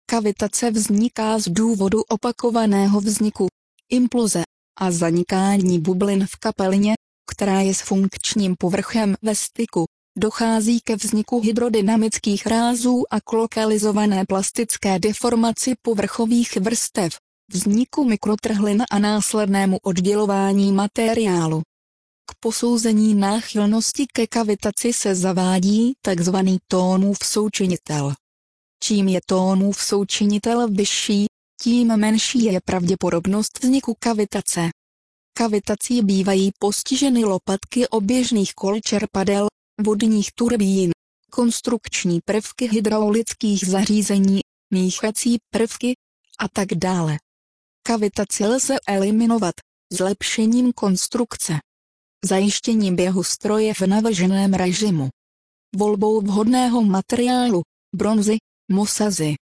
Kavitace vzniká z důvodu opakovaného vzniku, imploze a zanikání bublin v kapalině, která je s funkčním povrchem ve styku. Dochází ke vzniku hydrodynamických rázů a k lokalizované plastické deformaci povrchových vrstev, vzniku mikrotrhlin a následnému oddělování materiálu. K posouzení náchylnosti ke kavitaci se zavádí tzv. Thomův součinitel. Čím je Thomův součinitel vyšší, tím menší je pravděpodobnost vzniku kavitace. Kavitací bývají postiženy lopatky oběžných kol čerpadel, vodních turbín, konstrukční prvky hydraulických zařízení, míchací prvky a tak dále. Kavitaci lze eliminovat zlepšením konstrukce, zajištěním běhu stroje v navrženém režimu, volbou vhodného materiálu, bronzy, mosazy,